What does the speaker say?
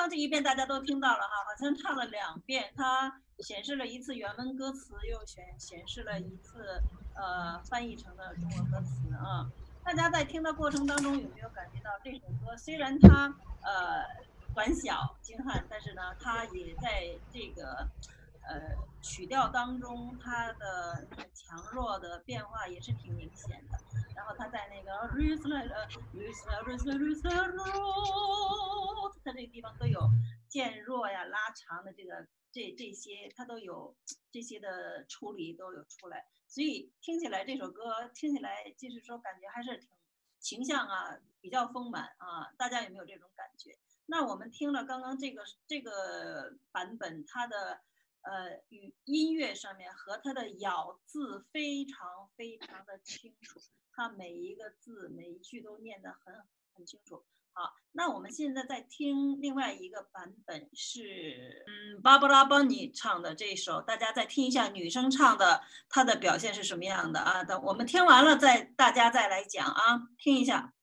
刚这一遍大家都听到了哈，好像唱了2遍，它显示了一次原文歌词，又显示了一次翻译成的中文歌词啊。大家在听的过程当中有没有感觉到这首歌虽然它短小精悍，但是呢，它也在这个曲调当中，它的那个强弱的变化也是挺明显的。然后它在那个它这个地方都有渐弱呀、拉长的这些，它都有这些的处理都有出来，所以听起来这首歌听起来就是说感觉还是挺形象啊，比较丰满啊，大家有没有这种感觉？那我们听了刚刚这个版本，它的语音乐上面和它的咬字非常非常的清楚，它每一个字每一句都念得很清楚。好，那我们现在在听另外一个版本是芭芭拉邦尼唱的这一首，大家再听一下女生唱的，她的表现是什么样的啊？等我们听完了大家再来讲啊，听一下。